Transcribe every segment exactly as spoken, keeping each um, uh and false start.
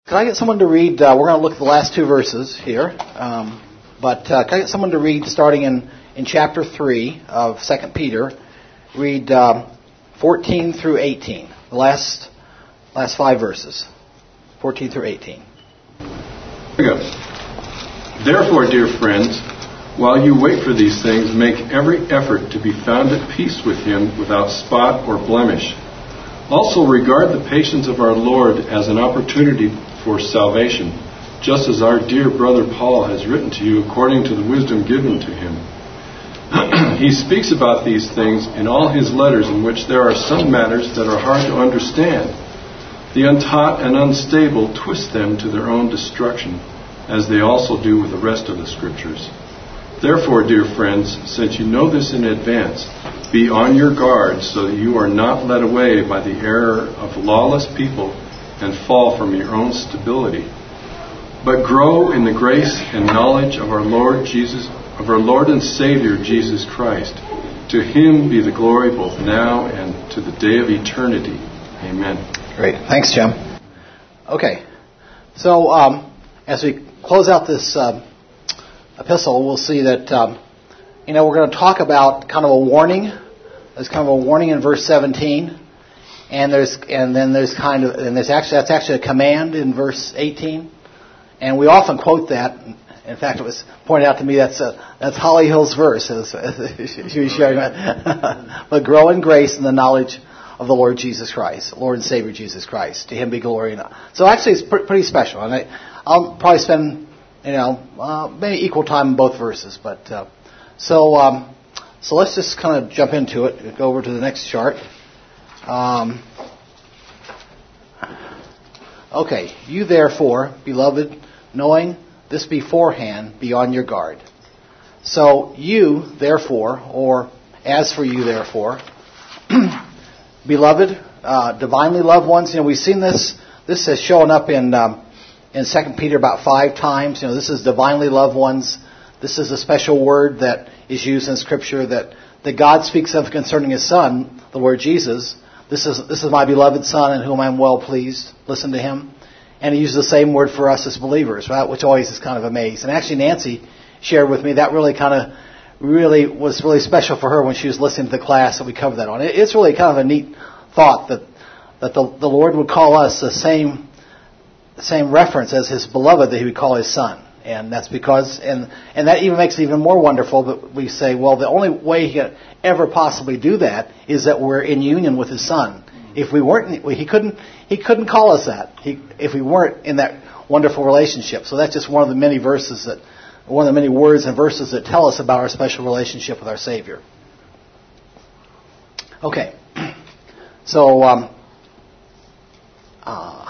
Can I get someone to read, uh, we're going to look at the last two verses here, um, but uh, can I get someone to read starting in, in chapter three of Second Peter, read um, fourteen through eighteen, the last last five verses, fourteen through eighteen. Here we go. Therefore, dear friends, while you wait for these things, make every effort to be found at peace with him without spot or blemish. Also regard the patience of our Lord as an opportunity for salvation, just as our dear brother Paul has written to you according to the wisdom given to him. He speaks about these things in all his letters, in which there are some matters that are hard to understand. The untaught and unstable twist them to their own destruction, as they also do with the rest of the Scriptures. Therefore, dear friends, since you know this in advance, be on your guard so that you are not led away by the error of lawless people and fall from your own stability. But grow in the grace and knowledge of our Lord Jesus, of our Lord and Savior Jesus Christ. To him be the glory both now and to the day of eternity. Amen. Great. Thanks, Jim. Okay. So, um, as we close out this uh, epistle, we'll see that, um, you know, we're going to talk about kind of a warning. There's kind of a warning in verse seventeen. And there's, and then there's kind of, and there's actually, that's actually a command in verse eighteen. And we often quote that. In fact, it was pointed out to me that's a, that's Holly Hill's verse. She was sharing that. But grow in grace and the knowledge of the Lord Jesus Christ, Lord and Savior Jesus Christ. To him be glory. And so actually, it's pr- pretty special. And I, I'll probably spend, you know, uh, maybe equal time in both verses. But uh, so, um, so let's just kind of jump into it. Go over to the next chart. Um, okay, you therefore, beloved, knowing this beforehand, be on your guard. So you therefore, or as for you therefore, beloved, uh, divinely loved ones. You know, we've seen this. This has shown up in um, in Second Peter about five times. You know, this is divinely loved ones. This is a special word that is used in Scripture that that God speaks of concerning His Son, the Lord Jesus. This is this is my beloved Son in whom I am well pleased. Listen to Him. And He uses the same word for us as believers, right? Which always is kind of amazing. And actually Nancy shared with me that really kind of really was really special for her when she was listening to the class that we covered that on. It, it's really kind of a neat thought that that the, the Lord would call us the same same reference as His beloved that He would call His Son. And that's because, and and that even makes it even more wonderful that we say, well, the only way He could ever possibly do that is that we're in union with His Son. If we weren't, He couldn't, He couldn't call us that he, if we weren't in that wonderful relationship. So that's just one of the many verses that, one of the many words and verses that tell us about our special relationship with our Savior. Okay, so um, uh,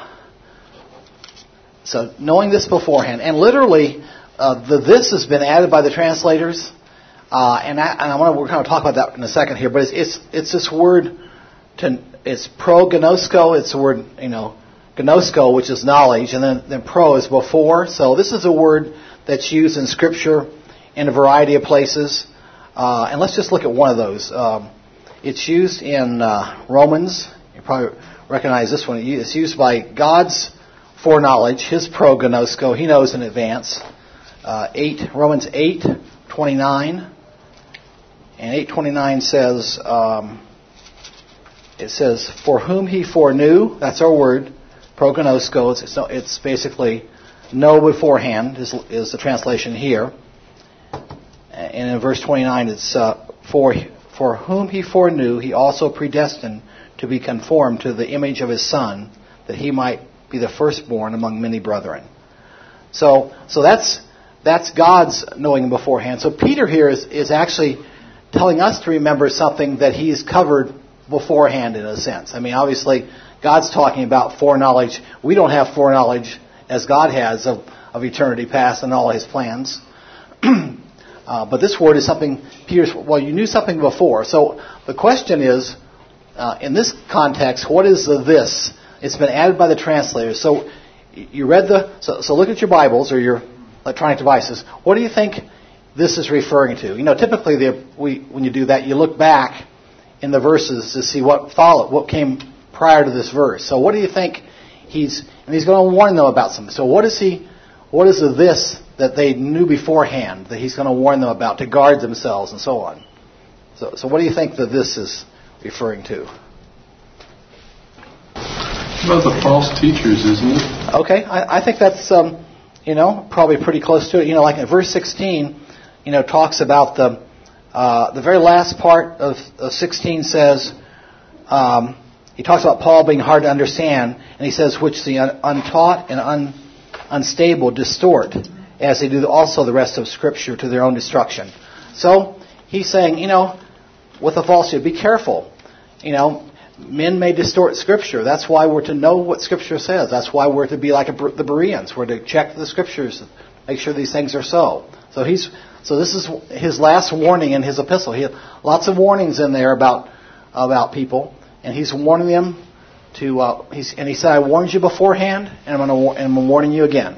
so knowing this beforehand, and literally uh, the this has been added by the translators, uh, and, I, and I want to we're going to talk about that in a second here. But it's it's, it's this word to. It's pro gnosko. It's the word, you know, gnosko, which is knowledge, and then, then pro is before. So this is a word that's used in Scripture in a variety of places. Uh, and let's just look at one of those. Um, it's used in uh, Romans. You probably recognize this one. It's used by God's foreknowledge, His pro gnosko. He knows in advance. Uh, eight Romans eight twenty nine, and eight twenty nine says. Um, It says, for whom He foreknew, that's our word, prognosko, it's, it's basically know beforehand, is, is the translation here. And in verse twenty-nine, it's, uh, for, for whom He foreknew, He also predestined to be conformed to the image of His Son, that He might be the firstborn among many brethren. So, so that's, that's God's knowing beforehand. So Peter here is, is actually telling us to remember something that he's covered beforehand, in a sense. I mean, obviously, God's talking about foreknowledge. We don't have foreknowledge as God has of, of eternity past and all His plans. uh, but this word is something Peter's, well, you knew something before. So the question is, uh, in this context, what is the this? It's been added by the translators. So you read the, so, so look at your Bibles or your electronic devices. What do you think this is referring to? You know, typically the, we, when you do that, you look back in the verses to see what followed, what came prior to this verse. So what do you think he's and he's going to warn them about something. So what is he? What is the this that they knew beforehand that he's going to warn them about to guard themselves and so on? So, so what do you think that this is referring to? About the false teachers, isn't it? Okay, I, I think that's um, you know probably pretty close to it. You know, like in verse sixteen, you know, talks about the uh, the very last part of, of sixteen says. Um, He talks about Paul being hard to understand, and he says, which the un- untaught and un- unstable distort, as they do also the rest of Scripture to their own destruction. So, he's saying, you know, with the falsehood, be careful. You know, men may distort Scripture. That's why we're to know what Scripture says. That's why we're to be like a, the Bereans. We're to check the Scriptures, make sure these things are so. So he's so this is his last warning in his epistle. He had lots of warnings in there about about people. And he's warning them to, uh, he's, and he said, I warned you beforehand, and I'm, gonna, and I'm warning you again.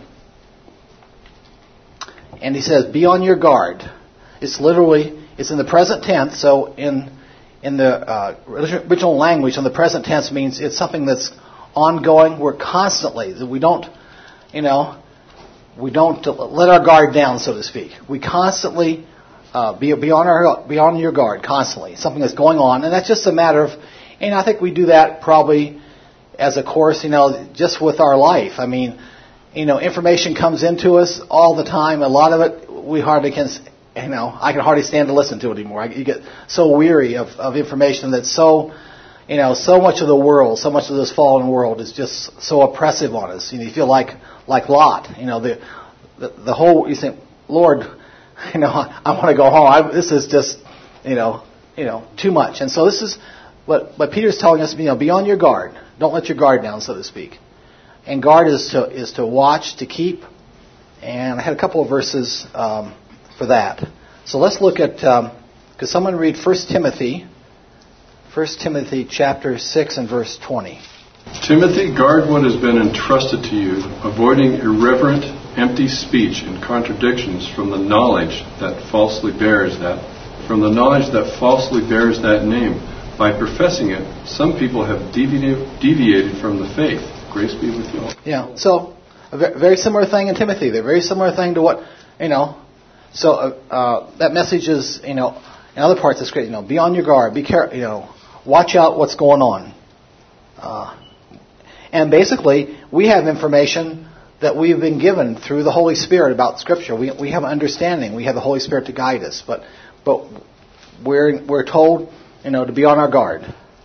And he says, be on your guard. It's literally, it's in the present tense, so in in the uh, original language, in the present tense means it's something that's ongoing. We're constantly, we don't, you know, we don't let our guard down, so to speak. We constantly, uh, be, be, on our, be on your guard, constantly. Something that's going on, and that's just a matter of, and I think we do that probably as a course, you know, just with our life. I mean, you know, information comes into us all the time. A lot of it we hardly can, you know, I can hardly stand to listen to it anymore. I, you get so weary of, of information that's so, you know, so much of the world, so much of this fallen world is just so oppressive on us. You know, you feel like like Lot. You know, the the, the whole, you think, Lord, you know, I, I want to go home. I, this is just, you know, you know, too much. And so this is. But but Peter's telling us, you know, be on your guard. Don't let your guard down, so to speak. And guard is to is to watch, to keep. And I had a couple of verses um, for that. So let's look at. Um, could someone read First Timothy, First Timothy chapter six and verse twenty. Timothy, guard what has been entrusted to you, avoiding irreverent, empty speech and contradictions from the knowledge that falsely bears that from the knowledge that falsely bears that name. By professing it, some people have deviated, deviated from the faith. Grace be with you all. Yeah, so a very similar thing in Timothy. They're very similar thing to what, you know, so uh, uh, that message is, you know, in other parts of Scripture, you know, be on your guard, be careful, you know, watch out what's going on. Uh, and basically, we have information that we've been given through the Holy Spirit about Scripture. We we have an understanding. We have the Holy Spirit to guide us, but but we're we're told, you know, to be on our guard.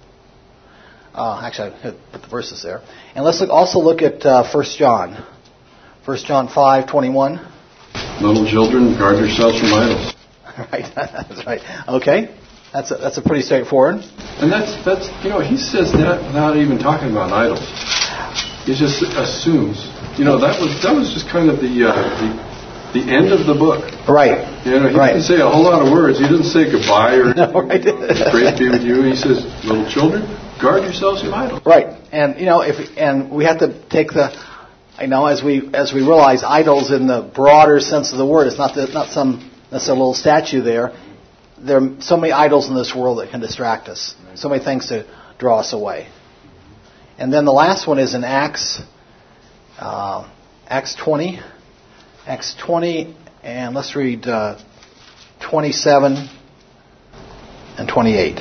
Uh, actually, I put the verses there. And let's look, also look at uh, First John. First John five twenty-one. Little children, guard yourselves from idols. Right, that's right. Okay, that's a, that's a pretty straightforward. And that's that's you know he says that without even talking about idols. He just assumes. You know that was that was just kind of the uh, the. The end of the book. Right. You know, he right. didn't say a whole lot of words. He didn't say goodbye or no, right. grace be with you. He says, little children, guard yourselves from idols. Right. And you know, if and we have to take the, you know, as we as we realize idols in the broader sense of the word. It's not the, not some that's a little statue there. There are so many idols in this world that can distract us. So many things to draw us away. And then the last one is in Acts, uh, Acts twenty. Acts twenty, and let's read uh, twenty-seven and twenty-eight.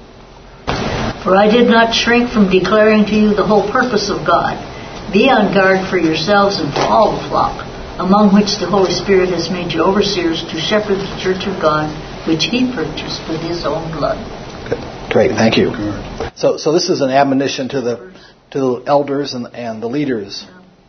For I did not shrink from declaring to you the whole purpose of God. Be on guard for yourselves and for all the flock, among which the Holy Spirit has made you overseers to shepherd the church of God, which He purchased with His own blood. Good. Great, thank you. So, so this is an admonition to the to the elders and and the leaders.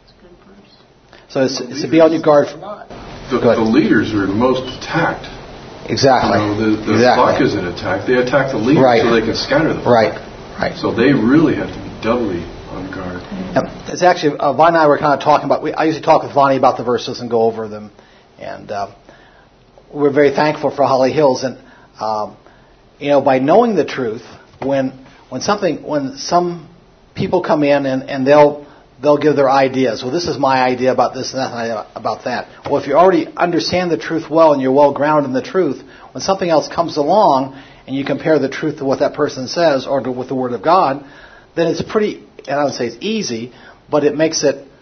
So it's, it's to be on your guard. For, the, the leaders are most attacked. Exactly. You know, the the exactly. flock isn't attacked. They attack the leaders right. so they can scatter the flock. Right. Right. So they really have to be doubly on guard. Yeah. It's actually, uh, Vonnie and I were kind of talking about, we, I usually talk with Vonnie about the verses and go over them. And uh, we're very thankful for Holly Hills. And, um, you know, by knowing the truth, when when something, when some people come in and, and they'll, They'll give their ideas. Well, this is my idea about this and that about that. Well, if you already understand the truth well and you're well grounded in the truth, when something else comes along and you compare the truth to what that person says or to, with the Word of God, then it's pretty, and I would say it's easy, but it makes it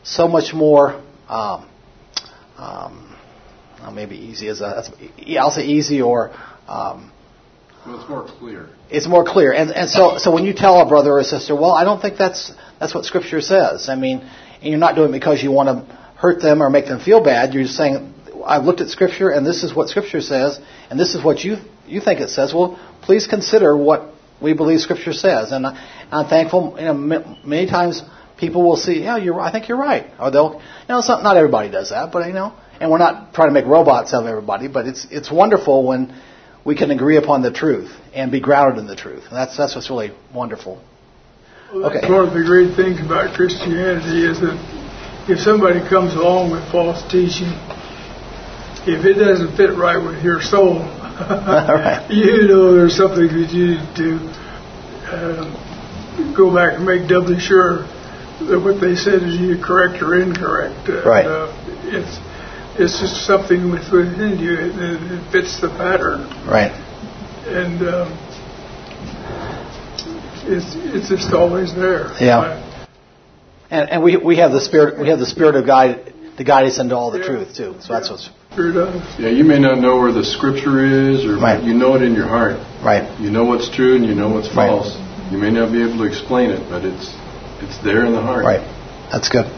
so much more. Um, um, well, maybe easy is a. I'll say easy or. Um, well, it's more clear. It's more clear, and and so so when you tell a brother or a sister, well, I don't think that's that's what Scripture says. I mean, and you're not doing it because you want to hurt them or make them feel bad. You're just saying, I've looked at Scripture, and this is what Scripture says, and this is what you you think it says. Well, please consider what we believe Scripture says. And I, I'm thankful. You know, many times people will see, yeah, you're. I think you're right, or they'll. You know, it's not, not everybody does that, but you know, and we're not trying to make robots of everybody. But it's it's wonderful when we can agree upon the truth and be grounded in the truth. And that's that's what's really wonderful. Well, that's okay. One of the great things about Christianity is that if somebody comes along with false teaching, if it doesn't fit right with your soul, right. you know there's something that you need to uh, go back and make doubly sure that what they said is either correct or incorrect. Uh, right. Uh, it's it's just something within you. It, it fits the pattern. Right. And um, it's it's just always there. Yeah. I, And, and we we have the spirit we have the spirit of guide to guide us into all the yeah, truth too. So yeah, that's what's. Sure does. Yeah, you may not know where the Scripture is, or right. you know it in your heart. Right. You know what's true and you know what's false. Right. You may not be able to explain it, but it's it's there in the heart. Right. That's good.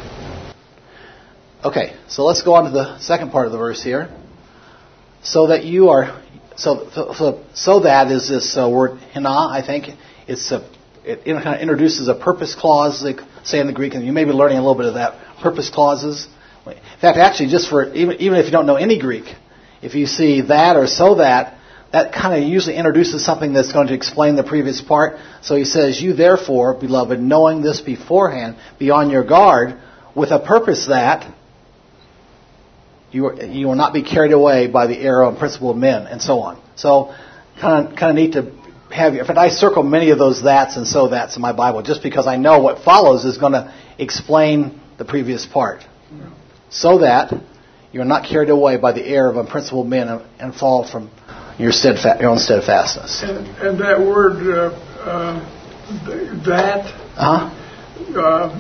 Okay, so let's go on to the second part of the verse here. So that you are so so so that is this uh, word hina. I think it's a. It kind of introduces a purpose clause, they say in the Greek, and you may be learning a little bit of that, purpose clauses. In fact, actually, just for, even, even if you don't know any Greek, if you see that or so that, that kind of usually introduces something that's going to explain the previous part. So he says, you therefore, beloved, knowing this beforehand, be on your guard, with a purpose that you, are, you will not be carried away by the error and principle of men, and so on. So, kind of, kind of neat to have you. In fact, I circle many of those that's and so that's in my Bible just because I know what follows is going to explain the previous part. Yeah. So that you're not carried away by the error of unprincipled men and, and fall from your steadfast, your own steadfastness. And, and that word, uh, uh, that, uh-huh.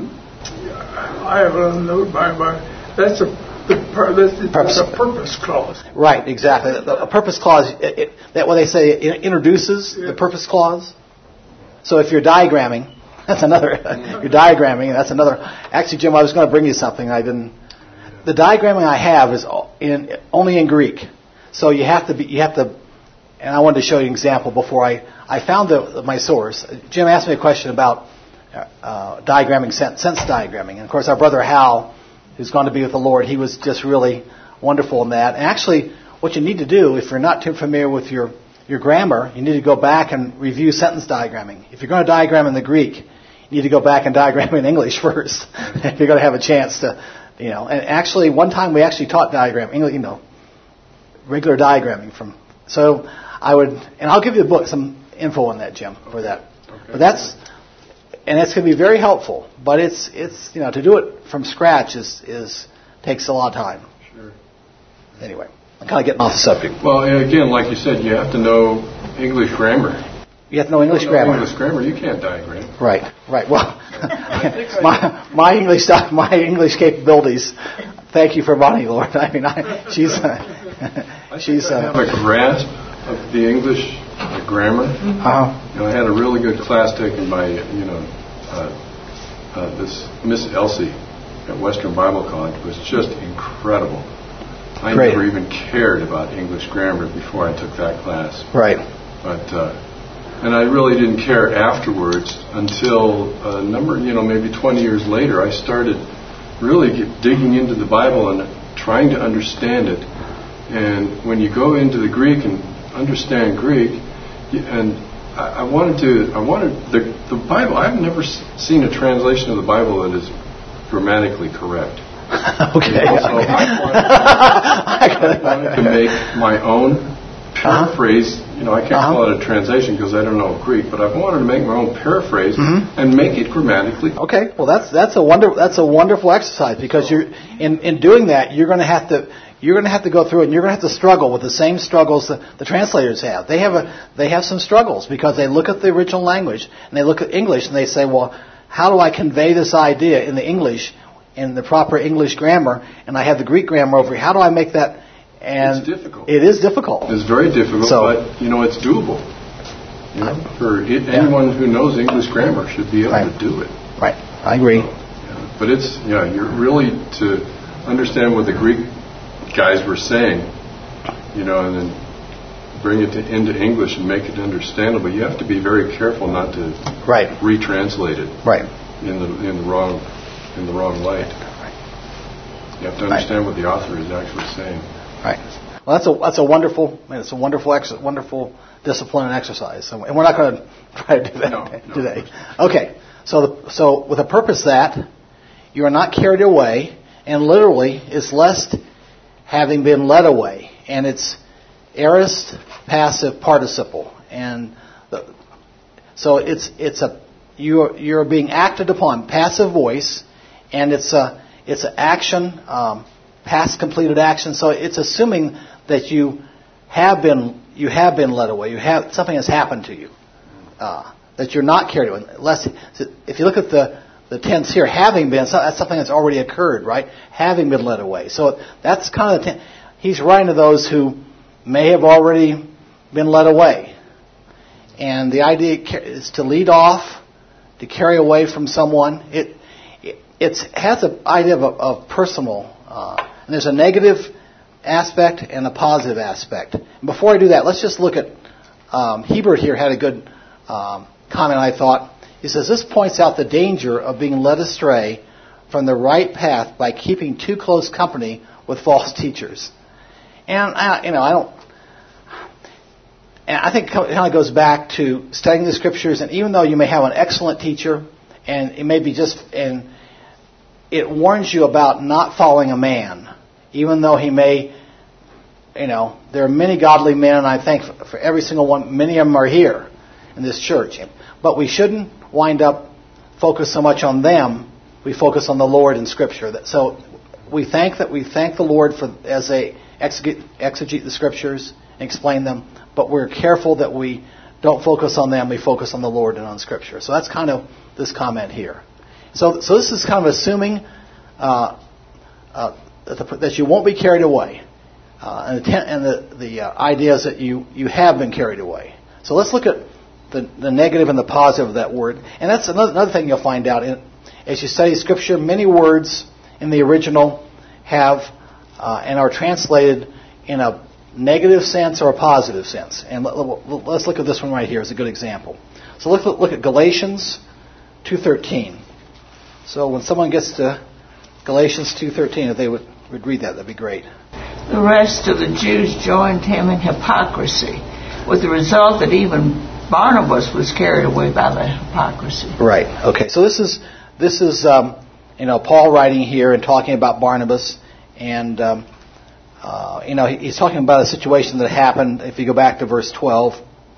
uh, I have a note by my, that's a That's the purpose. A purpose clause. Right, exactly. A purpose clause, it, it, that what they say, it introduces yeah. the purpose clause. So if you're diagramming, that's another, you're diagramming, that's another. Actually, Jim, I was going to bring you something. I didn't. The diagramming I have is in, only in Greek. So you have to be, you have to, and I wanted to show you an example before I, I found the, my source. Jim asked me a question about uh, diagramming, sense, sense diagramming. And of course, our brother Hal, who's gone to be with the Lord, he was just really wonderful in that. And actually, what you need to do, if you're not too familiar with your, your grammar, you need to go back and review sentence diagramming. If you're going to diagram in the Greek, you need to go back and diagram in English first. If you're going to have a chance to, you know. And actually, one time we actually taught diagram, English, you know, regular diagramming from. So I would, and I'll give you the book, some info on that, Jim, for that. Okay. But that's. And it's going to be very helpful, but it's it's you know to do it from scratch is is takes a lot of time. Sure. Anyway, I'm kind of getting off the subject. Well, again, like you said, you have to know English grammar. You have to know English know grammar. English grammar, you can't diagram. Right, right. Well, my my English stuff, my English capabilities. Thank you for Bonnie, Lord. I mean, I, she's uh, she's. I have a grasp of the English the grammar. Uh-huh. You know, I had a really good class taken by you know uh, uh, this Miss Elsie at Western Bible College. It was just incredible. I Great. never even cared about English grammar before I took that class. Right. But uh, and I really didn't care afterwards until a number, you know, maybe twenty years later, I started really get, digging into the Bible and trying to understand it. And when you go into the Greek and understand Greek, and I, I wanted to, I wanted the the Bible. I've never seen a translation of the Bible that is grammatically correct. Okay. You know, so okay. I wanted, I wanted to make my own paraphrase. Uh-huh. You know, I can't uh-huh. call it a translation because I don't know Greek, but I wanted to make my own paraphrase mm-hmm. and make it grammatically. Okay. Well, that's that's a wonder that's a wonderful exercise because you're in in doing that you're going to have to. You're going to have to go through it, and you're going to have to struggle with the same struggles that the translators have. They have a, they have some struggles because they look at the original language and they look at English and they say, well, how do I convey this idea in the English in the proper English grammar, and I have the Greek grammar over here. How do I make that? And it's difficult. It is difficult. It's very difficult, so, but, you know, it's doable. You know, for it, yeah. anyone who knows English grammar should be able right. to do it. Right. I agree. So, yeah. But it's, yeah, you're really to understand what the Greek guys were saying, you know, and then bring it to, into English and make it understandable. You have to be very careful not to right. retranslate it right. in the in the wrong in the wrong light. Right. You have to understand right. what the author is actually saying. Right. Well, that's a that's a wonderful it's a wonderful ex, wonderful discipline and exercise, and we're not going to try to do that no, no, today. Okay. So the, so with a purpose that you are not carried away, and literally it's lest having been led away, and it's aorist passive participle, and the, so it's it's a you're you're being acted upon, passive voice, and it's a it's an action, um, past completed action. So it's assuming that you have been you have been led away. You have something has happened to you, uh, that you're not carried away. Unless if you look at the the tense here, having been, that's something that's already occurred, right? Having been led away. So that's kind of the ten, he's writing to those who may have already been led away. And the idea is to lead off, to carry away from someone. It it it's, has an idea of, of personal, uh, and there's a negative aspect and a positive aspect. And before I do that, let's just look at, um, Hebert here had a good um, comment, I thought. He says, this points out the danger of being led astray from the right path by keeping too close company with false teachers. And, I, you know, I don't... And I think it kind of goes back to studying the Scriptures, and even though you may have an excellent teacher, and it may be just... and it warns you about not following a man, even though he may... You know, there are many godly men, and I think for every single one, many of them are here in this church. But we shouldn't wind up focus so much on them. We focus on the Lord in Scripture. So we thank that we thank the Lord for as they exegete, exegete the Scriptures and explain them. But we're careful that we don't focus on them. We focus on the Lord and on Scripture. So that's kind of this comment here. So, so this is kind of assuming uh, uh, that, the, that you won't be carried away, uh, and, the, and the, the uh, idea is that you you have been carried away. So let's look at The, the negative and the positive of that word. And that's another, another thing you'll find out. In, as you study Scripture, many words in the original have uh, and are translated in a negative sense or a positive sense. And let, let's look at this one right here as a good example. So look, look at Galatians two thirteen. So when someone gets to Galatians two thirteen, if they would, would read that, that'd be great. The rest of the Jews joined him in hypocrisy, with the result that even Barnabas was carried away by the hypocrisy. Right. Okay. So this is this is um, you know Paul writing here and talking about Barnabas, and um, uh, you know he's talking about a situation that happened. If you go back to verse twelve,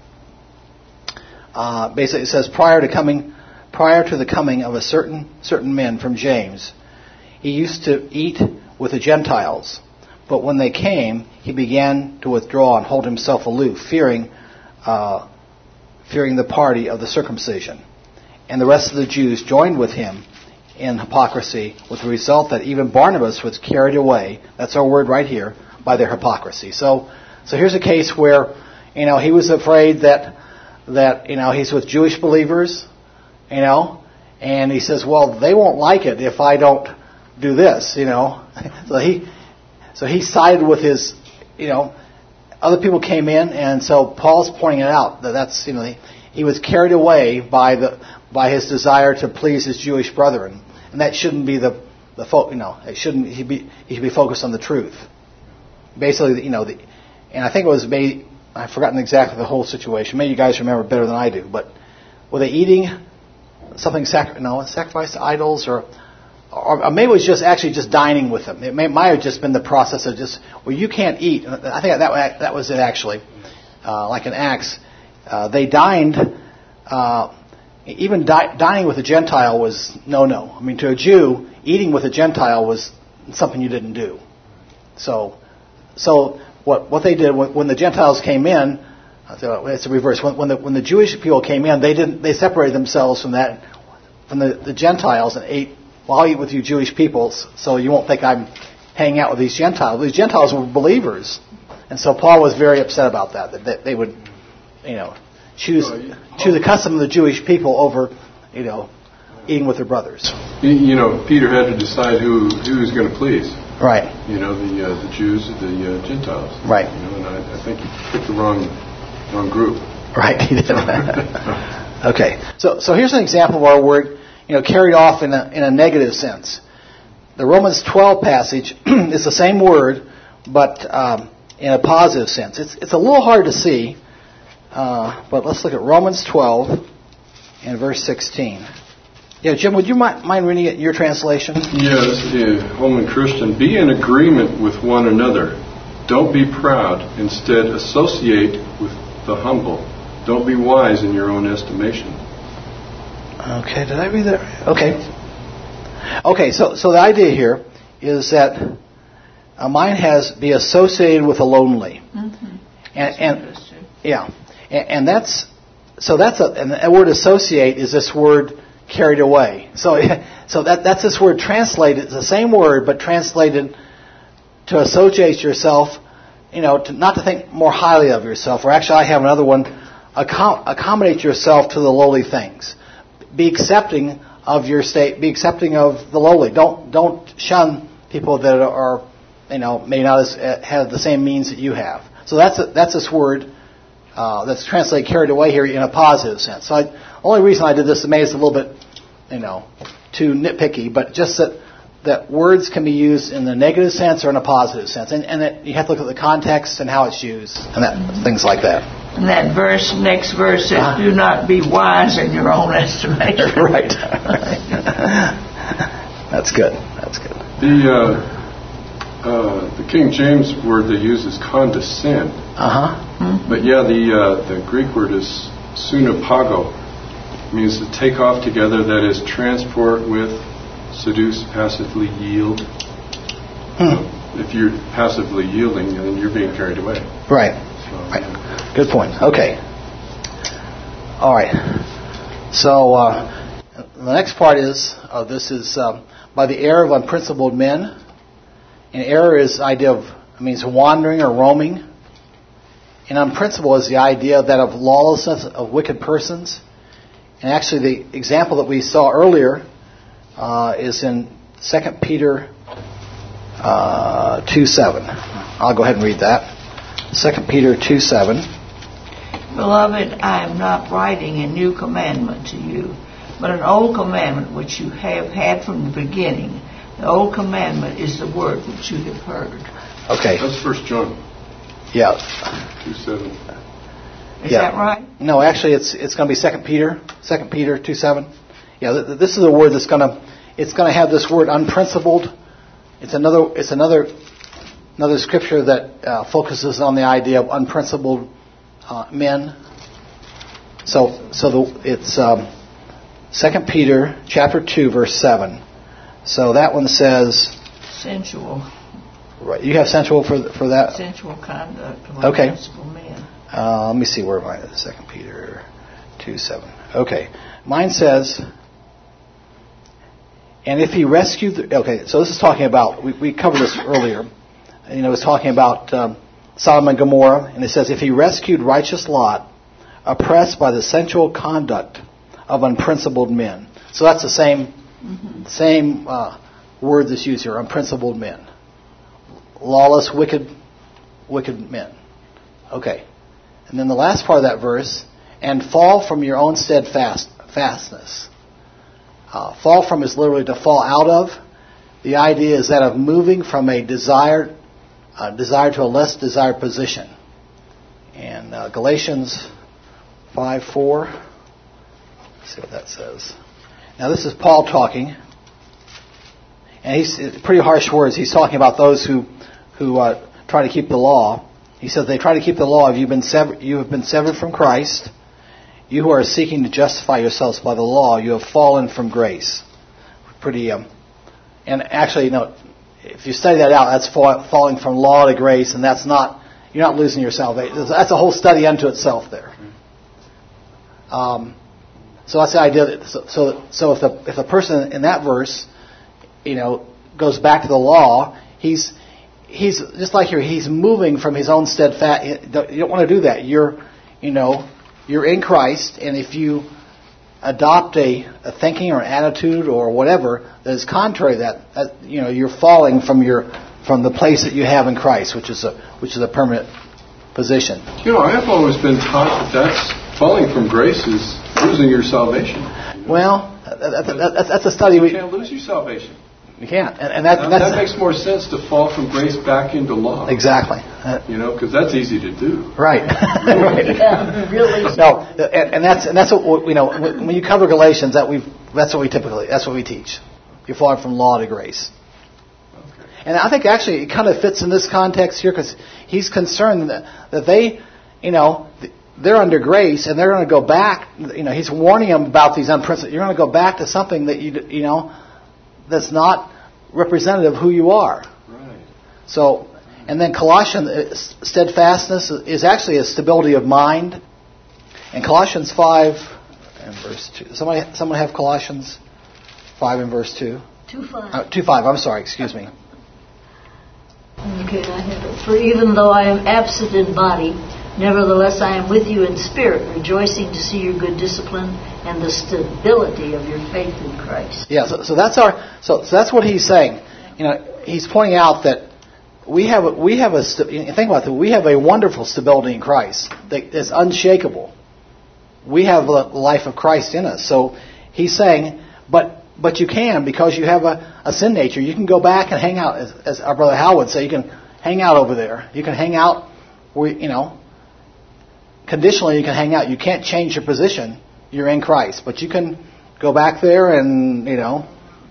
uh, basically it says prior to coming, prior to the coming of a certain certain men from James, he used to eat with the Gentiles, but when they came, he began to withdraw and hold himself aloof, fearing. Uh, fearing the party of the circumcision. And the rest of the Jews joined with him in hypocrisy, with the result that even Barnabas was carried away, that's our word right here, by their hypocrisy. So so here's a case where, you know, he was afraid that, that you know, he's with Jewish believers, you know, and he says, well, they won't like it if I don't do this, you know. so he so he sided with his, you know, other people came in, and so Paul's pointing it out that that's you know he, he was carried away by the by his desire to please his Jewish brethren, and that shouldn't be the the fo- you know it shouldn't he be he should be focused on the truth. Basically, you know, the, and I think it was maybe I've forgotten exactly the whole situation. Maybe you guys remember better than I do, but were they eating something sacri- no sacrificed to idols or? Or maybe it was just actually just dining with them. It may, might have just been the process of just, well, you can't eat. I think that that was it actually. Uh, like in Acts, uh, they dined. Uh, even di- dining with a Gentile was no-no. I mean, to a Jew, eating with a Gentile was something you didn't do. So, so what what they did when, when the Gentiles came in, it's a reverse. When, when the when the Jewish people came in, they didn't. They separated themselves from that, from the, the Gentiles and ate well, I'll eat with you Jewish peoples, so you won't think I'm hanging out with these Gentiles. These Gentiles were believers. And so Paul was very upset about that, that they would, you know, choose choose the custom of the Jewish people over, you know, eating with their brothers. You know, Peter had to decide who, who he was going to please. Right. You know, the uh, the Jews, the uh, Gentiles. Right. You know, and I, I think he picked the wrong wrong group. Right. He did. Okay. So so here's an example of our word, you know, carried off in a in a negative sense. The Romans twelve passage is the same word, but um, in a positive sense. It's it's a little hard to see, uh, but let's look at Romans twelve and verse sixteen. Yeah, Jim, would you mind, mind reading it in your translation? Yes, yeah, Holman Christian. Be in agreement with one another. Don't be proud. Instead, associate with the humble. Don't be wise in your own estimation. Okay, did I read that right? Okay. Okay, so so the idea here is that a mind has be associated with the lonely. Mm-hmm. And, and yeah, and, and that's so that's a and the word associate is this word carried away. So so that that's this word translated. It's the same word, but translated to associate yourself. You know, to, not to think more highly of yourself. Or actually, I have another one. Accom- accommodate yourself to the lowly things. Be accepting of your state. Be accepting of the lowly. Don't don't shun people that are, you know, may not as, have the same means that you have. So that's a, that's this word uh, that's translated carried away here in a positive sense. So I, only reason I did this, it made it a little bit, you know, too nitpicky, but just that that words can be used in the negative sense or in a positive sense, and and that you have to look at the context and how it's used, and that things like that. And that verse, next verse says, uh, "Do not be wise in your own estimation." Right. That's good. That's good. The uh, uh, the King James word they use is condescend. Uh huh. Mm-hmm. But yeah, the uh, the Greek word is sunapago. Means to take off together, that is, transport with, seduce, passively yield. Hmm. If you're passively yielding, then you're being carried away. Right. So, right. Yeah. Good point. Okay. All right. So uh, the next part is uh, this is um, by the error of unprincipled men. And error is the idea of it means wandering or roaming. And unprincipled is the idea that of lawlessness of wicked persons. And actually, the example that we saw earlier uh, is in Second Peter uh, two seven. I'll go ahead and read that. Second Peter two seven. Beloved, I am not writing a new commandment to you, but an old commandment which you have had from the beginning. The old commandment is the word which you have heard. Okay. That's First John. Yeah. two seven. Is yeah. that right? No, actually, it's it's going to be Second Peter, Second Peter two seven. Yeah, th- this is a word that's going to it's going to have this word unprincipled. It's another it's another another scripture that uh, focuses on the idea of unprincipled uh, men. So so the, it's um, Second Peter chapter two verse seven. So that one says sensual. Right, you have sensual for for that. Sensual conduct of okay. unprincipled men. Uh, let me see where mine is. Second Peter two seven. Okay, mine says, and if he rescued. The, okay, so this is talking about. We, we covered this earlier. You know, it's talking about um, Sodom and Gomorrah, and it says, if he rescued righteous Lot, oppressed by the sensual conduct of unprincipled men. So that's the same mm-hmm. same uh, word that's used here. Unprincipled men, lawless, wicked, wicked men. Okay. And then the last part of that verse, and fall from your own steadfast fastness. Uh, fall from is literally to fall out of. The idea is that of moving from a desired uh, desire to a less desired position. And uh, Galatians five four. Let's see what that says. Now this is Paul talking, and he's pretty harsh words. He's talking about those who who uh, try to keep the law. He says they try to keep the law. Have you been severed? You have been severed from Christ. You who are seeking to justify yourselves by the law, you have fallen from grace. Pretty, um, and actually, you know, if you study that out, that's fall, falling from law to grace, and that's not. You're not losing your salvation. That's a whole study unto itself there. Um, so that's the idea. That, so, so, so if the if the person in that verse you know, goes back to the law, he's he's just like here. He's moving from his own steadfast. You don't want to do that. You're, you know, you're in Christ, and if you adopt a, a thinking or an attitude or whatever that is contrary to that, that, you know, you're falling from your from the place that you have in Christ, which is a which is a permanent position. You know, I've always been taught that that's falling from grace is losing your salvation. Well, that, that, that, that's a study. You we can't lose your salvation. You can't, and, and that Now, that's, that makes more sense to fall from grace back into law. Exactly. Uh, You know, because that's easy to do. Right. Right. Yeah, really. No, and, and that's and that's what you know. When you cover Galatians, that we that's what we typically that's what we teach. You fall from law to grace. Okay. And I think actually it kind of fits in this context here because he's concerned that, that they, you know, they're under grace and they're going to go back. You know, he's warning them about these unprecedented. You're going to go back to something that you you know that's not representative of who you are. Right. So, and then Colossians steadfastness is actually a stability of mind. And Colossians five and verse two. Somebody, someone have Colossians five and verse two. Two five. Uh, two five. I'm sorry. Excuse me. Okay, I have it. For even though I am absent in body, nevertheless I am with you in spirit, rejoicing to see your good discipline and the stability of your faith in Christ. Yeah. So, so that's our. So, so that's what he's saying. You know, he's pointing out that we have a, we have a. Think about it. We have a wonderful stability in Christ that is unshakable. We have the life of Christ in us. So he's saying, but but you can because you have a, a sin nature. You can go back and hang out, as, as our brother Hal would say. You can hang out over there. You can hang out where you know. Conditionally, you can hang out. You can't change your position. You're in Christ, but you can go back there and you know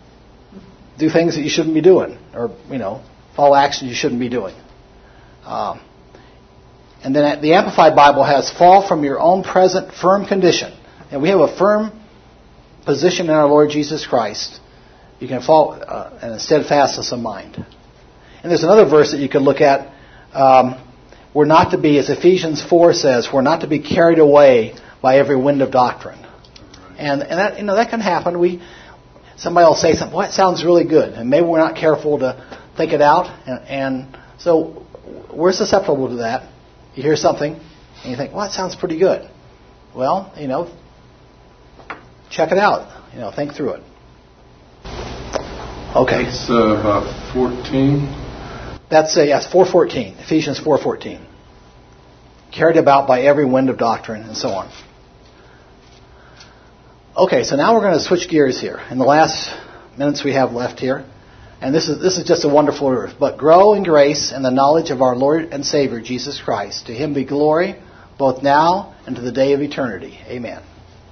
do things that you shouldn't be doing, or you know follow actions you shouldn't be doing. Um, and then the Amplified Bible has fall from your own present firm condition, and we have a firm position in our Lord Jesus Christ. You can fall uh, in a steadfastness of mind. And there's another verse that you could look at. Um, We're not to be, as Ephesians four says, we're not to be carried away by every wind of doctrine. And and that you know that can happen. We somebody will say something, well, it sounds really good, and maybe we're not careful to think it out, and, and so we're susceptible to that. You hear something, and you think, well, it sounds pretty good. Well, you know, check it out. You know, think through it. Okay. It's uh, about fourteen. That's uh, yes, four fourteen. Ephesians four fourteen. Carried about by every wind of doctrine, and so on. Okay, so now we're going to switch gears here in the last minutes we have left here, and this is this is just a wonderful verse. But grow in grace and the knowledge of our Lord and Savior Jesus Christ. To Him be glory, both now and to the day of eternity. Amen.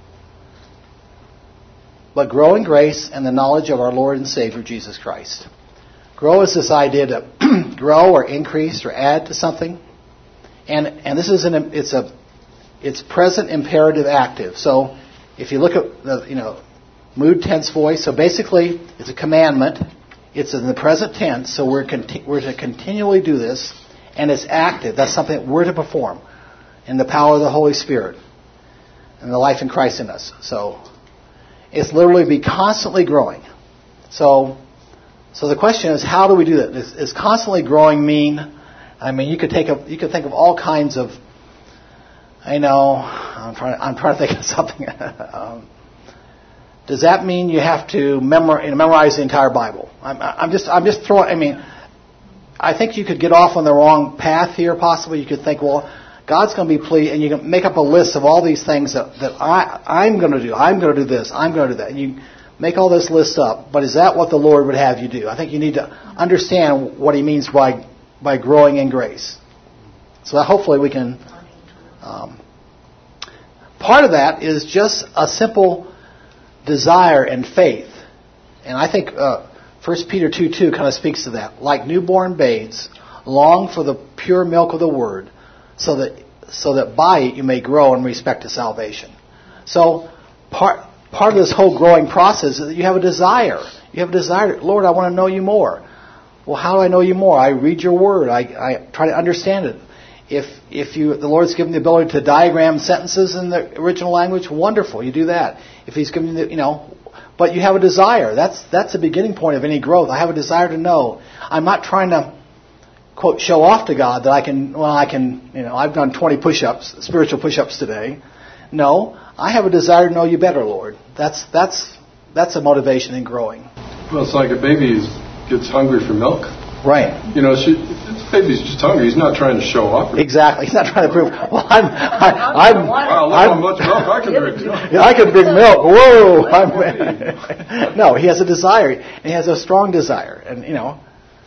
But grow in grace and the knowledge of our Lord and Savior Jesus Christ. Grow is this idea to grow or increase or add to something, and and this is an it's a it's present imperative active. So if you look at the you know mood tense voice, so basically it's a commandment. It's in the present tense, so we're conti- we're to continually do this, and it's active. That's something that we're to perform in the power of the Holy Spirit and the life in Christ in us. So it's literally be constantly growing. So. So the question is, how do we do that? Is, is constantly growing mean? I mean, you could take a, you could think of all kinds of. I know. I'm trying. I'm trying to think of something. um, does that mean you have to memor, you know, memorize the entire Bible? I'm, I'm just. I'm just throwing. I mean, I think you could get off on the wrong path here. Possibly, you could think, well, God's going to be pleased, and you can make up a list of all these things that, that I, I'm going to do. I'm going to do this. I'm going to do that. And you make all this list up, but is that what the Lord would have you do? I think you need to understand what He means by by growing in grace. So that hopefully we can. Um, part of that is just a simple desire and faith, and I think uh, First Peter two two kind of speaks to that. Like newborn babes, long for the pure milk of the Word, so that so that by it you may grow in respect to salvation. So part. Part of this whole growing process is that you have a desire. You have a desire. Lord, I want to know you more. Well, how do I know you more? I read your word. I, I try to understand it. If if you the Lord's given the ability to diagram sentences in the original language, wonderful. You do that. If He's given you the, you know, but you have a desire. That's that's the beginning point of any growth. I have a desire to know. I'm not trying to, quote, show off to God that I can, well, I can, you know, I've done twenty push-ups, spiritual push-ups today. No, I have a desire to know you better, Lord. That's that's that's a motivation in growing. Well, it's like a baby gets hungry for milk. Right. You know, she, the baby's just hungry. He's not trying to show off. Exactly. He's not trying to prove, well, I'm, I, I'm, wow, look I'm, how much milk I can drink. Yeah, I can drink milk. Whoa. I'm, no, he has a desire. And he has a strong desire. And, you know,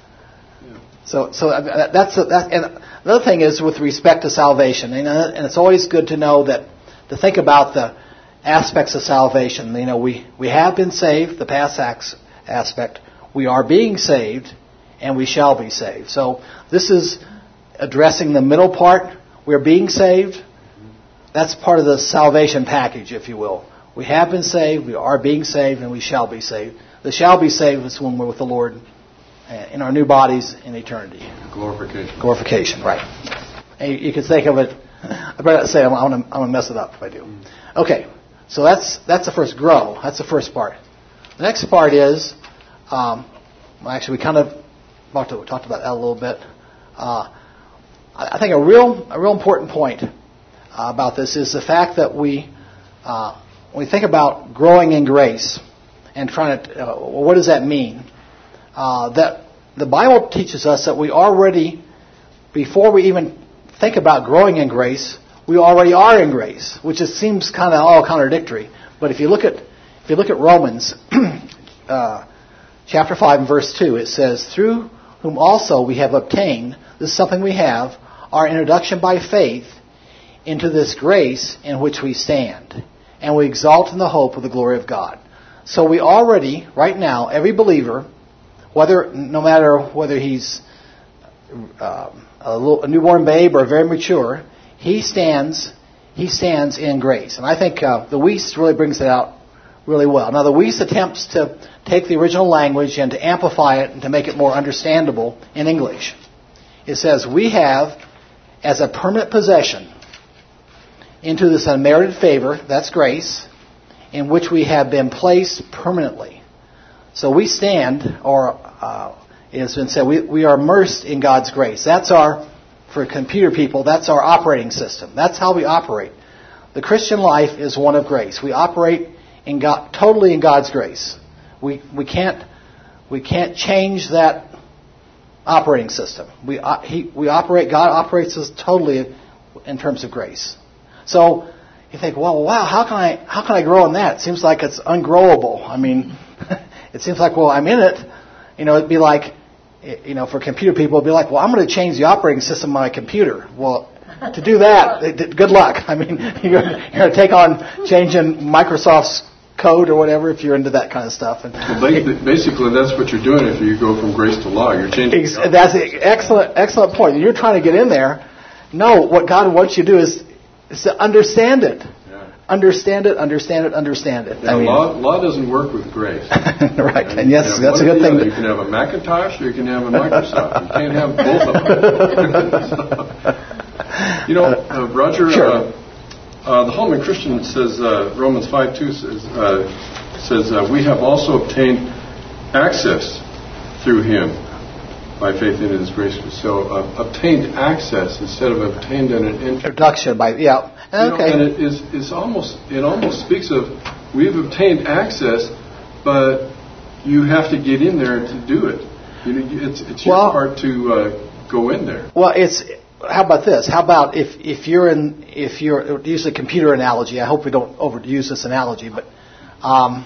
so so that's, a, that's and another thing is with respect to salvation. And, and it's always good to know that, to think about the aspects of salvation. You know, we, we have been saved, the past acts aspect. We are being saved, and we shall be saved. So this is addressing the middle part. We're being saved. That's part of the salvation package, if you will. We have been saved, we are being saved, and we shall be saved. The shall be saved is when we're with the Lord in our new bodies in eternity. Glorification. Glorification, right. And you, you can think of it, I better say I'm, I'm going to mess it up if I do. Okay, so that's that's the first grow. That's the first part. The next part is, um, well, actually we kind of talked, to, talked about that a little bit. Uh, I think a real a real important point uh, about this is the fact that we, uh, when we think about growing in grace and trying to, uh, what does that mean? Uh, that the Bible teaches us that we already, before we even think about growing in grace, we already are in grace, which just seems kind of all contradictory. But if you look at if you look at Romans uh, chapter five and verse two, it says, "Through whom also we have obtained," this is something we have, "our introduction by faith into this grace in which we stand, and we exalt in the hope of the glory of God." So we already, right now, every believer, whether no matter whether he's uh, a, little, a newborn babe or very mature, he stands he stands in grace. And I think uh, the Weiss really brings it out really well. Now, the Weiss attempts to take the original language and to amplify it and to make it more understandable in English. It says, "We have, as a permanent possession, into this unmerited favor," that's grace, "in which we have been placed permanently." So we stand, or uh, it has been said, we, we are immersed in God's grace. That's our, for computer people, that's our operating system. That's how we operate. The Christian life is one of grace. We operate in God, totally in God's grace. We we can't we can't change that operating system. We uh, he we operate. God operates us totally in terms of grace. So you think, well, wow, how can I how can I grow in that? It seems like it's ungrowable. I mean, it seems like, well, I'm in it. You know, it'd be like, you know, for computer people, it'd be like, well, I'm going to change the operating system of my computer. Well, to do that, good luck. I mean, you're, you're going to take on changing Microsoft's code or whatever if you're into that kind of stuff. And well, basically, that's what you're doing if you go from grace to law. You're changing. Ex- that's an excellent, excellent point. You're trying to get in there. No, what God wants you to do is, is to understand it. Yeah. Understand it, understand it, understand it. Yeah, I mean, law, law doesn't work with grace. Right, and, and yes, that's a good thing. You can have a Macintosh or you can have a Microsoft. You can't have both of them. You know, uh, Roger, sure. uh, uh, the Holman Christian says, uh, Romans five two says, uh, says uh, we have also obtained access through Him by faith in His grace. So uh, obtained access instead of obtained an introduction by yeah. Okay. You know, and it is it's almost it almost speaks of we've obtained access, but you have to get in there to do it. You know, it's it's your well, part to uh, go in there. Well, it's how about this? How about if if you're in if you're use a computer analogy? I hope we don't overuse this analogy, but um,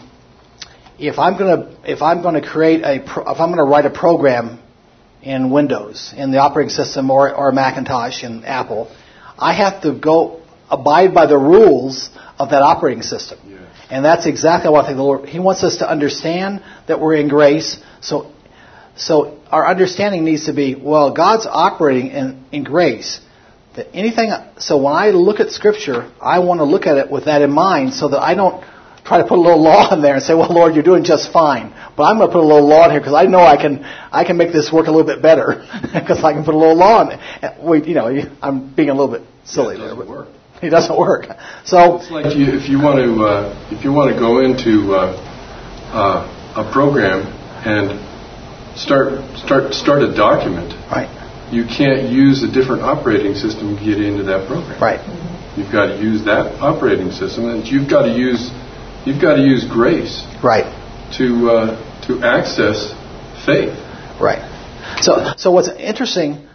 if I'm gonna if I'm gonna create a pro, if I'm gonna write a program in Windows, in the operating system, or, or Macintosh in Apple, I have to go abide by the rules of that operating system. Yeah. And that's exactly what I think the Lord, He wants us to understand that we're in grace. So so our understanding needs to be, well, God's operating in, in grace. That anything. So when I look at Scripture, I want to look at it with that in mind so that I don't try to put a little law in there and say, well, Lord, you're doing just fine. But I'm going to put a little law in here because I know I can I can make this work a little bit better because I can put a little law in it. We, you know, I'm being a little bit silly yeah, it there. But work. It doesn't work. So it's like you, if you want to uh, if you want to go into uh, uh, a program and start start start a document, right, you can't use a different operating system to get into that program. Right. You've got to use that operating system, and you've got to use you've got to use grace. Right. To uh, to access faith. Right. So so what's interesting,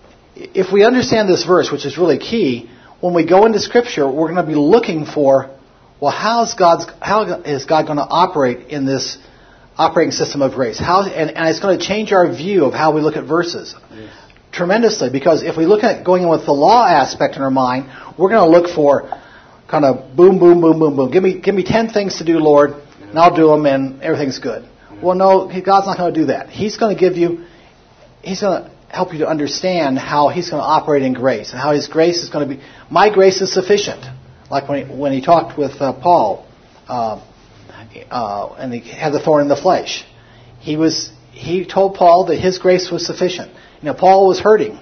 if we understand this verse, which is really key, when we go into Scripture, we're going to be looking for, well, how is God's how is God going to operate in this operating system of grace? How and, and it's going to change our view of how we look at verses. Yes. Tremendously, because if we look at going with the law aspect in our mind, we're going to look for kind of boom, boom, boom, boom, boom. Give me, give me ten things to do, Lord, and I'll do them, and everything's good. Well, no, God's not going to do that. He's going to give you, He's going to help you to understand how He's going to operate in grace, and how His grace is going to be. My grace is sufficient. Like when he, when he talked with uh, Paul, uh, uh, and he had the thorn in the flesh. He was he told Paul that his grace was sufficient. You know, Paul was hurting.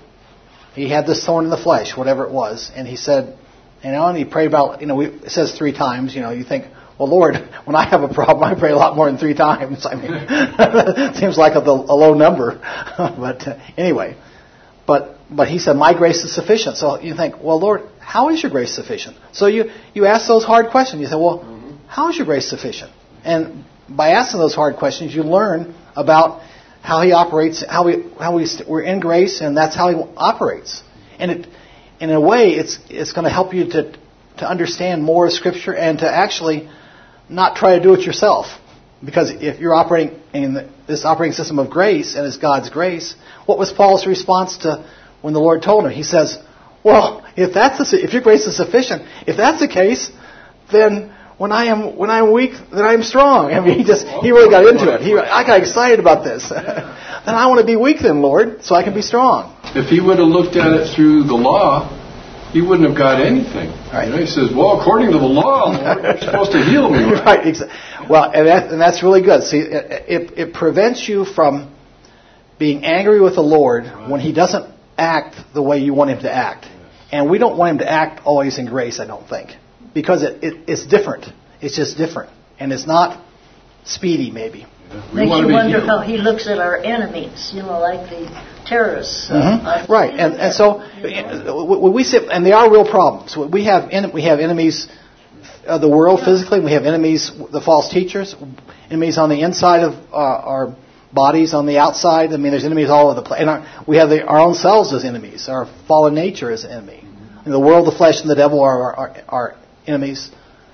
He had this thorn in the flesh, whatever it was, and he said, you know, and he prayed about, you know, we, it says three times. You know, you think, well, Lord, when I have a problem, I pray a lot more than three times. I mean, it seems like a, a low number, but uh, anyway. But but he said, my grace is sufficient. So you think, well, Lord, how is your grace sufficient? So you you ask those hard questions. You say, well, mm-hmm. how is your grace sufficient? And by asking those hard questions, you learn about how He operates, how we how we we're in grace, and that's how He operates. And it, in a way, it's it's going to help you to to understand more of Scripture and to actually not try to do it yourself. Because if you're operating in this operating system of grace and it's God's grace, what was Paul's response to when the Lord told him? He says, "Well, if that's the, if your grace is sufficient, if that's the case, then." When I am when I am weak, then I am strong. I mean, he just he really got into it. He I got excited about this. Then I want to be weak, then Lord, so I can be strong. If he would have looked at it through the law, he wouldn't have got anything. Right. You know, he says, "Well, according to the law, Lord, you're supposed to heal me." Right. Right. Exactly. Well, and that and that's really good. See, it, it it prevents you from being angry with the Lord right. when He doesn't act the way you want Him to act, yes. And we don't want Him to act always in grace. I don't think. Because it, it, it's different. It's just different. And it's not speedy, maybe. Yeah, Makes you wonder healed. How He looks at our enemies, you know, like the terrorists. Mm-hmm. Uh, right. And and so when we sit, and they are real problems. We have we have enemies of the world physically. We have enemies, the false teachers, enemies on the inside of uh, our bodies, on the outside. I mean, there's enemies all over the place. And our, we have the, our own selves as enemies. Our fallen nature is an enemy. And the world, the flesh, and the devil are our, our, our enemies.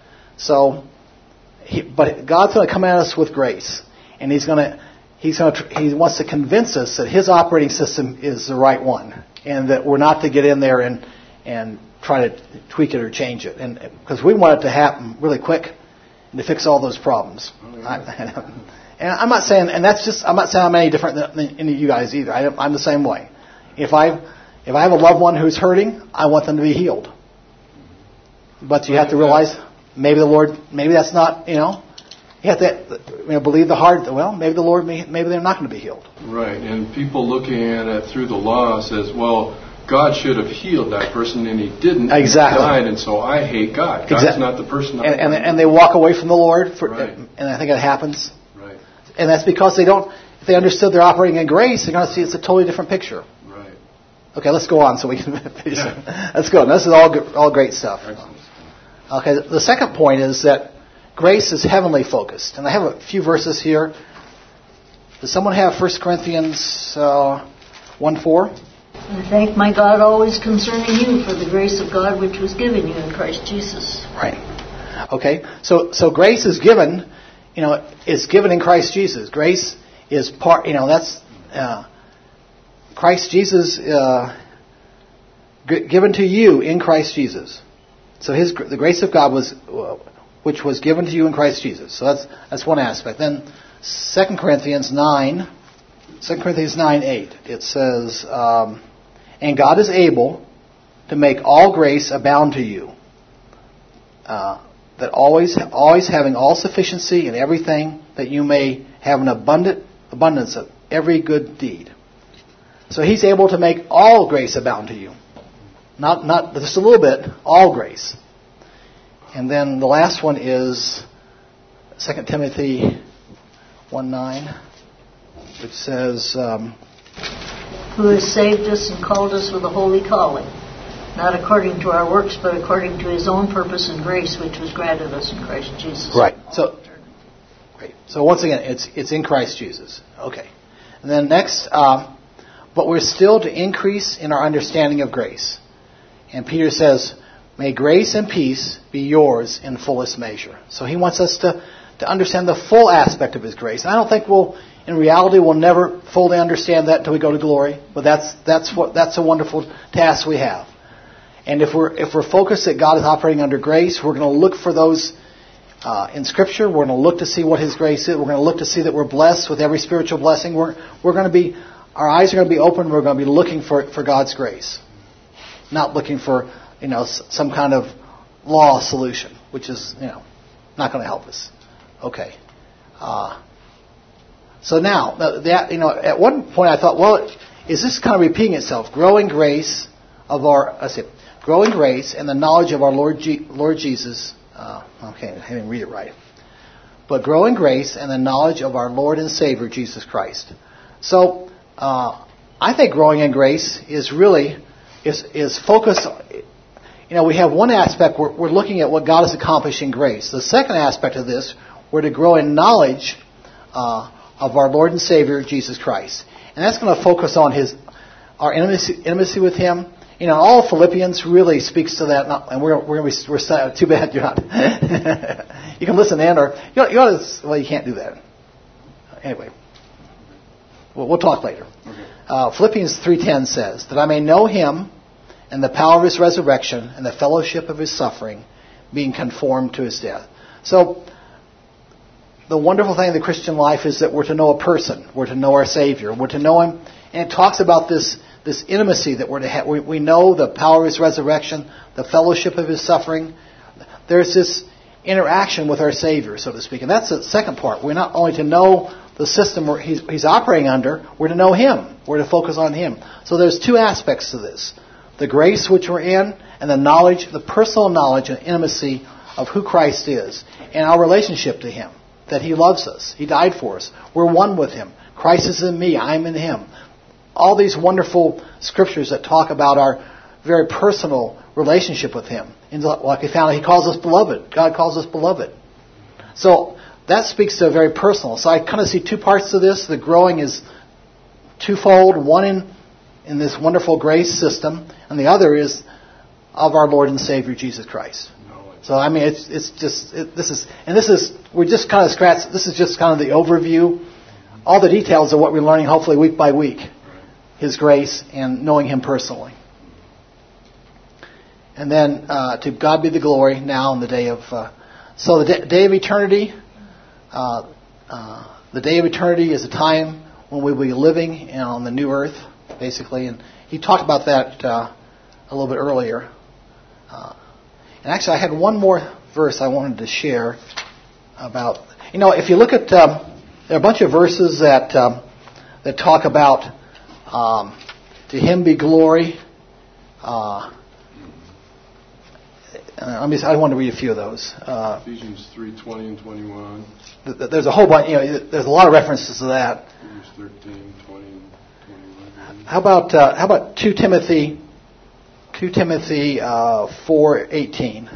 So, he, but God's going to come at us with grace, and He's going to He's going to He wants to convince us that His operating system is the right one, and that we're not to get in there and and try to tweak it or change it, and because we want it to happen really quick and to fix all those problems. Oh, yeah. I, and I'm not saying, and that's just I'm not saying I'm any different than, than any of you guys either. I, I'm the same way. If I if I have a loved one who's hurting, I want them to be healed. But you have to realize. Maybe the Lord, maybe that's not, you know, you have to you know, believe the heart that, well, maybe the Lord, may, maybe they're not going to be healed. Right, and people looking at it through the law says, well, God should have healed that person and He didn't. Exactly. He died, and so I hate God. God's exactly. not the person I and, and, and they walk away from the Lord, for, right. and I think it happens. Right. And that's because they don't, if they understood they're operating in grace, they're going to see it's a totally different picture. Right. Okay, let's go on so we can finish. Yeah. Let's go. This is all all great stuff. Excellent. Okay, the second point is that grace is heavenly focused. And I have a few verses here. Does someone have First Corinthians uh, one four? I thank my God always concerning you for the grace of God which was given you in Christ Jesus. Right. Okay, so so grace is given, you know, is given in Christ Jesus. Grace is part, you know, that's uh, Christ Jesus uh, g- given to you in Christ Jesus. So his the grace of God was, uh, which was given to you in Christ Jesus. So that's that's one aspect. Then Second Corinthians nine, Second Corinthians nine eight. It says, um, "And God is able to make all grace abound to you, uh, that always always having all sufficiency in everything, that you may have an abundant abundance of every good deed." So He's able to make all grace abound to you. Not not just a little bit, all grace. And then the last one is Second Timothy one nine, which says, um, who has saved us and called us with a holy calling, not according to our works, but according to his own purpose and grace, which was granted us in Christ Jesus. Right. So, great. So once again, it's it's in Christ Jesus. Okay. And then next, uh, but we're still to increase in our understanding of grace. And Peter says, may grace and peace be yours in fullest measure. So he wants us to, to understand the full aspect of his grace. And I don't think we'll, in reality, we'll never fully understand that until we go to glory. But that's that's what that's a wonderful task we have. And if we're if we're focused that God is operating under grace, we're going to look for those uh, in Scripture. We're going to look to see what His grace is. We're going to look to see that we're blessed with every spiritual blessing. We're we're going to be our eyes are going to be open. We're going to be looking for for God's grace, not looking for you know some kind of law solution, which is you know not going to help us. Okay. Uh, so now that you know, at one point I thought, well, is this kind of repeating itself? Growing grace of our I say. Growing grace and the knowledge of our Lord G- Lord Jesus. Uh, okay, I didn't read it right. But growing grace and the knowledge of our Lord and Savior Jesus Christ. So uh, I think growing in grace is really is is focused. You know, we have one aspect we're, we're looking at what God has accomplished in grace. The second aspect of this, we're to grow in knowledge uh, of our Lord and Savior Jesus Christ, and that's going to focus on His our intimacy, intimacy with Him. You know, all of Philippians really speaks to that, and we're we're going to be, we're too bad you're not. You can listen in, or you ought, you ought to, well, you can't do that. Anyway, we'll, we'll talk later. Okay. Uh, Philippians three ten says that I may know Him and the power of His resurrection and the fellowship of His suffering, being conformed to His death. So, the wonderful thing in the Christian life is that we're to know a person, we're to know our Savior, we're to know Him, and it talks about this. This intimacy that we're to have. We, we know the power of His resurrection, the fellowship of His suffering. There's this interaction with our Savior, so to speak. And that's the second part. We're not only to know the system where he's, he's operating under, we're to know Him. We're to focus on Him. So there's two aspects to this. The grace which we're in, and the knowledge, the personal knowledge and intimacy of who Christ is, and our relationship to Him. That He loves us. He died for us. We're one with Him. Christ is in me. I'm in Him. All these wonderful scriptures that talk about our very personal relationship with Him. And like we found, He calls us beloved. God calls us beloved. So that speaks to a very personal. So I kind of see two parts to this. The growing is twofold. One in, in this wonderful grace system, and the other is of our Lord and Savior Jesus Christ. So I mean, it's it's just it, this is and this is we're just kind of scratch. This is just kind of the overview. All the details of what we're learning, hopefully week by week. His grace and knowing Him personally. And then uh, to God be the glory now in the day of... Uh, so the day, day of eternity, uh, uh, the day of eternity is a time when we will be living on the new earth, basically. And he talked about that uh, a little bit earlier. Uh, and actually I had one more verse I wanted to share about... You know, if you look at... Um, there are a bunch of verses that um, that talk about... Um, to Him be glory. Uh, I mean, I want to read a few of those. Uh, Ephesians three twenty and twenty-one. Th- there's a whole bunch. You know, there's a lot of references to that. Hebrews thirteen, twenty, and twenty-one. How about uh, how about two Timothy, two Timothy uh, four eighteen.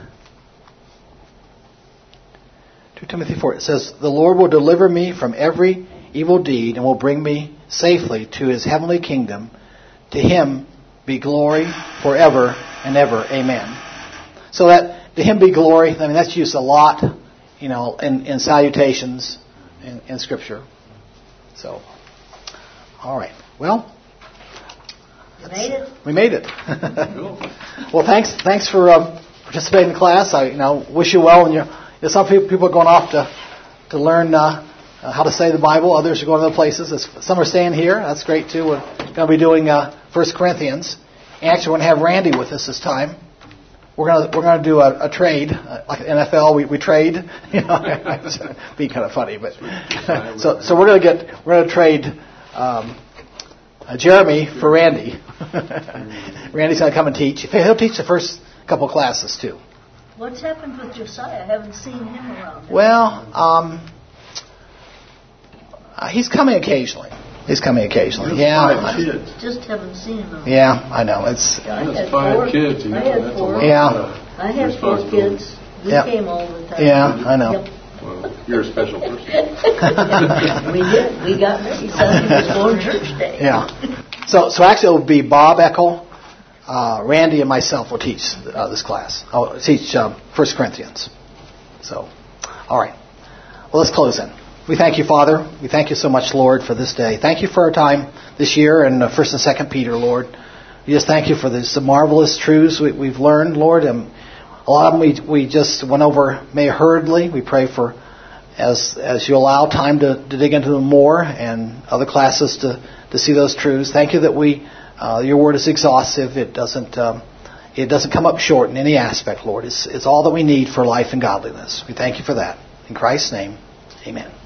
Two Timothy four. It says, "The Lord will deliver me from every evil deed and will bring me safely to His heavenly kingdom. To Him be glory forever and ever. Amen." So that to Him be glory. I mean, that's used a lot, you know, in, in salutations in, in Scripture. So, all right. Well, we made it. We made it. Well, thanks. Thanks for uh, participating in the class. I, you know, wish you well. And you, you know, some people, people are going off to to learn. Uh, Uh, how to say the Bible. Others are going to other places. Some are staying here. That's great too. We're going to be doing uh, First Corinthians. And actually, we're going to have Randy with us this time. We're going to we're going to do a, a trade, uh, like N F L. We we trade. You know, be kind of funny, but so so we're going to get we're going to trade um, uh, Jeremy for Randy. Randy's going to come and teach. He'll teach the first couple classes too. What's happened with Josiah? I haven't seen him around. Well. Um, Uh, he's coming occasionally. He's coming occasionally. He has yeah. Five kids. Just haven't seen him. Yeah, I know. It's. Yeah, I He has had five four. kids. You know, I had that's four. a lot Yeah. of I had four responsibility. kids. We Yep. came all the time. Yeah, I know. Yep. Well, you're a special person. We did. We got ready. Sunday was born church day. Yeah. So, so actually, it will be Bob Eckel, uh, Randy, and myself will teach uh, this class. I'll teach uh, First Corinthians. So, all right. Well, let's close then. We thank you, Father. We thank you so much, Lord, for this day. Thank you for our time this year in uh, First and Second Peter, Lord. We just thank you for these marvelous truths we, we've learned, Lord. And a lot of them we we just went over may hurriedly. We pray for as as you allow time to, to dig into them more and other classes to, to see those truths. Thank you that we uh, your word is exhaustive. It doesn't um, it doesn't come up short in any aspect, Lord. It's it's all that we need for life and godliness. We thank you for that. In Christ's name, amen.